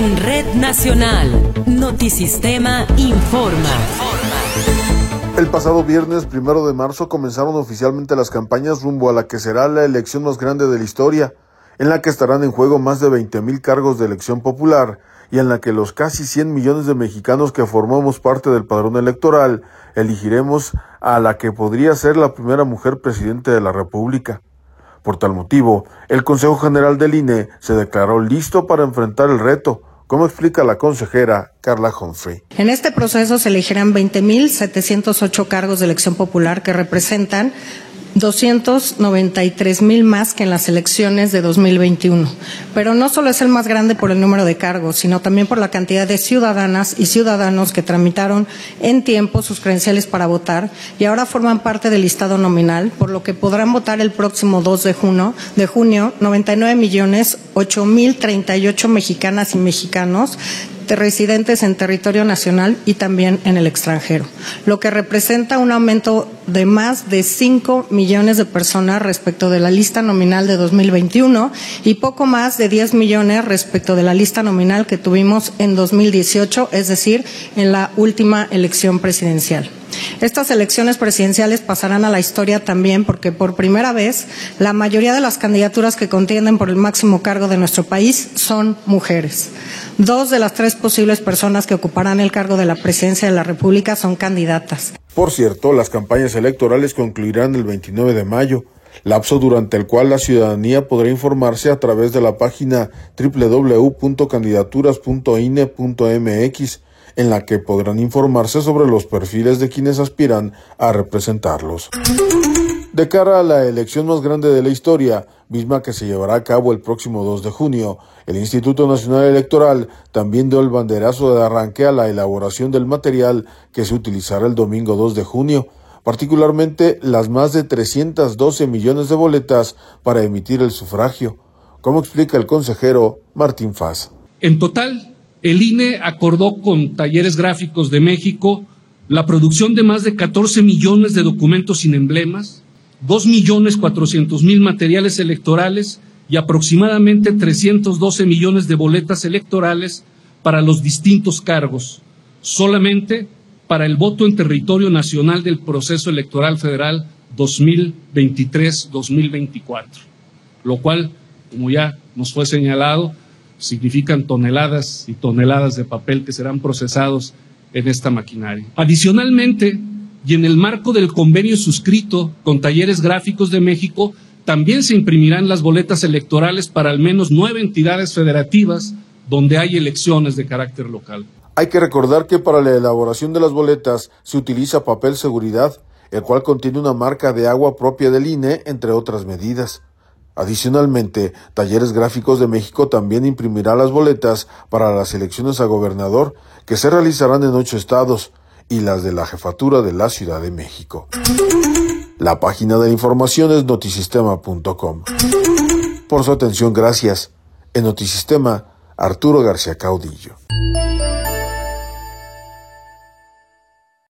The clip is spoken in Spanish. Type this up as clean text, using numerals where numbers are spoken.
En Red Nacional, Notisistema informa. El pasado viernes 1 de marzo comenzaron oficialmente las campañas rumbo a la que será la elección más grande de la historia, en la que estarán en juego más de 20,000 cargos de elección popular y en la que los casi 100 millones de mexicanos que formamos parte del padrón electoral elegiremos a la que podría ser la primera mujer presidente de la República. Por tal motivo, el Consejo General del INE se declaró listo para enfrentar el reto, como explica la consejera Carla Humphrey. En este proceso se elegirán 20,708 cargos de elección popular que representan 293,000 más que en las elecciones de 2021. Pero no solo es el más grande por el número de cargos, sino también por la cantidad de ciudadanas y ciudadanos que tramitaron en tiempo sus credenciales para votar y ahora forman parte del listado nominal, por lo que podrán votar el próximo 2 de junio 99,008,038 mexicanas y mexicanos residentes en territorio nacional y también en el extranjero, lo que representa un aumento de más de 5 millones de personas respecto de la lista nominal de 2021 y poco más de 10 millones respecto de la lista nominal que tuvimos en 2018, es decir, en la última elección presidencial. Estas elecciones presidenciales pasarán a la historia también porque por primera vez la mayoría de las candidaturas que contienden por el máximo cargo de nuestro país son mujeres. 2 de las 3 posibles personas que ocuparán el cargo de la presidencia de la República son candidatas. Por cierto, las campañas electorales concluirán el 29 de mayo, lapso durante el cual la ciudadanía podrá informarse a través de la página www.candidaturas.ine.mx, en la que podrán informarse sobre los perfiles de quienes aspiran a representarlos. De cara a la elección más grande de la historia, misma que se llevará a cabo el próximo 2 de junio, el Instituto Nacional Electoral también dio el banderazo de arranque a la elaboración del material que se utilizará el domingo 2 de junio, particularmente las más de 312 millones de boletas para emitir el sufragio, como explica el consejero Martín Faz. En total, el INE acordó con Talleres Gráficos de México la producción de más de 14 millones de documentos sin emblemas, 2,400,000 materiales electorales y aproximadamente 312 millones de boletas electorales para los distintos cargos, solamente para el voto en territorio nacional del proceso electoral federal 2023-2024, lo cual, como ya nos fue señalado, significan toneladas y toneladas de papel que serán procesados en esta maquinaria. Adicionalmente, y en el marco del convenio suscrito con Talleres Gráficos de México, también se imprimirán las boletas electorales para al menos 9 entidades federativas donde hay elecciones de carácter local. Hay que recordar que para la elaboración de las boletas se utiliza papel seguridad, el cual contiene una marca de agua propia del INE, entre otras medidas. Adicionalmente, Talleres Gráficos de México también imprimirá las boletas para las elecciones a gobernador, que se realizarán en 8 estados, y las de la jefatura de la Ciudad de México. La página de la información es notisistema.com. Por su atención, gracias. En Notisistema, Arturo García Caudillo.